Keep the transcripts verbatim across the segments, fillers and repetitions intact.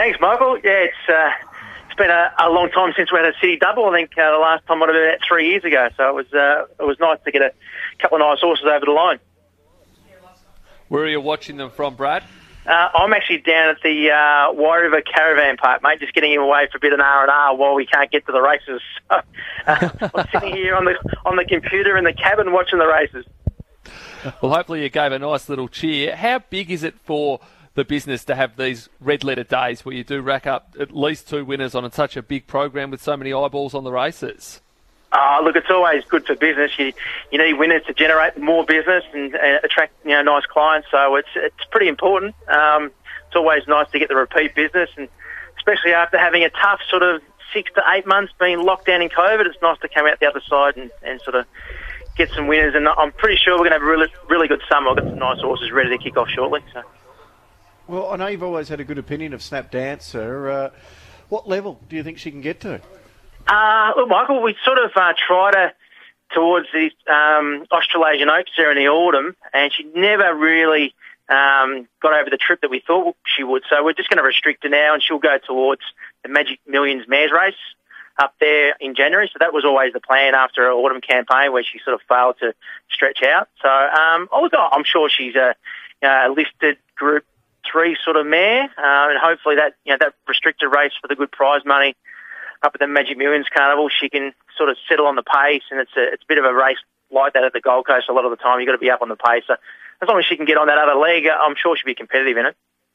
Thanks, Michael. Yeah, it's uh, it's been a, a long time since we had a city double. I think uh, the last time might have been about three years ago. So it was uh, it was nice to get a couple of nice horses over the line. Where are you watching them from, Brad? Uh, I'm actually down at the uh, Wye River Caravan Park, mate, just getting him away for a bit of R and R while we can't get to the races. So, uh, I'm sitting here on the on the computer in the cabin watching the races. Well, hopefully you gave a nice little cheer. How big is it for the business to have these red letter days where you do rack up at least two winners on such a big program with so many eyeballs on the races? Oh, look, it's always good for business. You you need winners to generate more business and uh, attract you know nice clients. So it's it's pretty important. Um, it's always nice to get the repeat business, and especially after having a tough sort of six to eight months being locked down in COVID, it's nice to come out the other side and, and sort of get some winners. And I'm pretty sure we're going to have a really really good summer. I've got some nice horses ready to kick off shortly. So. Well, I know you've always had a good opinion of Snap Dancer. Uh, what level do you think she can get to? Uh, look, Michael, we sort of uh, tried her towards the um, Australasian Oaks there in the autumn, and she never really um, got over the trip that we thought she would. So we're just going to restrict her now, and she'll go towards the Magic Millions Mares race up there in January. So that was always the plan after her autumn campaign where she sort of failed to stretch out. So um, I'm sure she's a, a listed Group Three sort of mare, uh, and hopefully that you know that restricted race for the good prize money up at the Magic Millions Carnival, she can sort of settle on the pace, and it's a, it's a bit of a race like that at the Gold Coast a lot of the time. You've got to be up on the pace. So as long as she can get on that other leg, I'm sure she'll be competitive in it.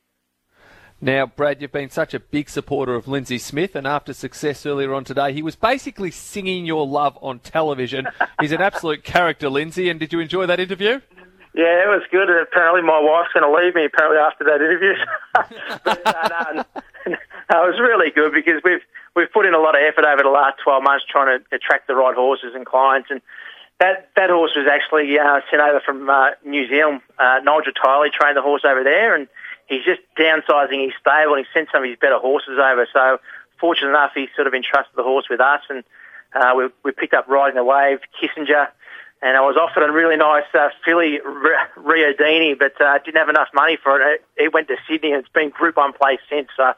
Now, Brad, you've been such a big supporter of Lindsay Smith, and after success earlier on today, he was basically singing your love on television. He's an absolute character, Lindsay, and did you enjoy that interview? Yeah, it was good. Apparently my wife's going to leave me apparently after that interview. but, uh, no, no, it was really good because we've we've put in a lot of effort over the last twelve months trying to attract the right horses and clients. And that, that horse was actually uh, sent over from uh, New Zealand. Uh, Nigel Tiley trained the horse over there, and he's just downsizing his stable, and he sent some of his better horses over. So fortunate enough, he sort of entrusted the horse with us, and uh, we, we picked up Riding the Wave, Kissinger, and I was offered a really nice uh, filly, Rio Dini, but uh, didn't have enough money for it. It went to Sydney, and it's been Group One place since. So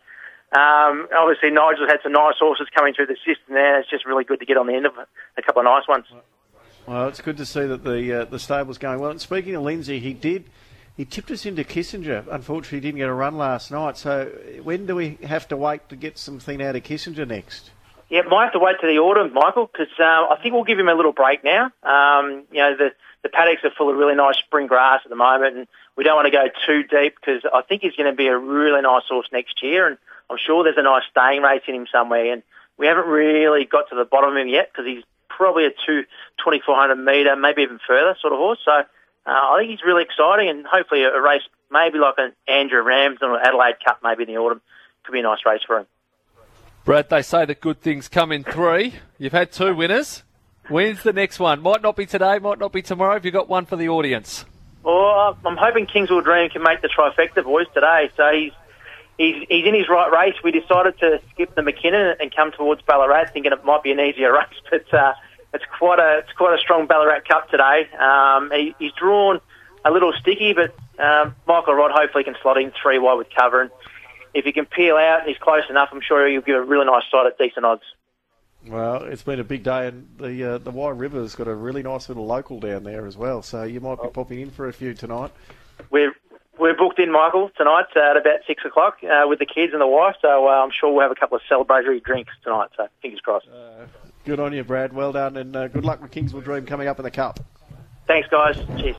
um, obviously Nigel's had some nice horses coming through the system there. It's just really good to get on the end of it. A couple of nice ones. Well, it's good to see that the uh, the stable's going well. And speaking of Lindsay, he did he tipped us into Kissinger. Unfortunately, he didn't get a run last night. So when do we have to wait to get something out of Kissinger next? Yeah, might have to wait to the autumn, Michael, because uh, I think we'll give him a little break now. Um, you know, the, the paddocks are full of really nice spring grass at the moment, and we don't want to go too deep because I think he's going to be a really nice horse next year, and I'm sure there's a nice staying race in him somewhere. And we haven't really got to the bottom of him yet because he's probably a two twenty-four hundred metre, maybe even further sort of horse. So uh, I think he's really exciting, and hopefully a race maybe like an Andrew Ramsden or Adelaide Cup maybe in the autumn could be a nice race for him. Brad, they say that good things come in three. You've had two winners. When's the next one? Might not be today, might not be tomorrow. Have you got one for the audience? Well, I'm hoping Kingswood Dream can make the trifecta, boys, today. So he's he's he's in his right race. We decided to skip the McKinnon and come towards Ballarat, thinking it might be an easier race, but uh, it's quite a it's quite a strong Ballarat Cup today. Um, he, he's drawn a little sticky, but um, Michael Rod hopefully can slot in three wide with cover. And if he can peel out and he's close enough, I'm sure he'll give a really nice sight at decent odds. Well, it's been a big day, and the uh, the Wye River's got a really nice little local down there as well, so you might be popping in for a few tonight. We're we're booked in, Michael, tonight uh, at about six o'clock uh, with the kids and the wife, so uh, I'm sure we'll have a couple of celebratory drinks tonight, so fingers crossed. Uh, good on you, Brad. Well done, and uh, good luck with Kingswood Dream coming up in the Cup. Thanks, guys. Cheers.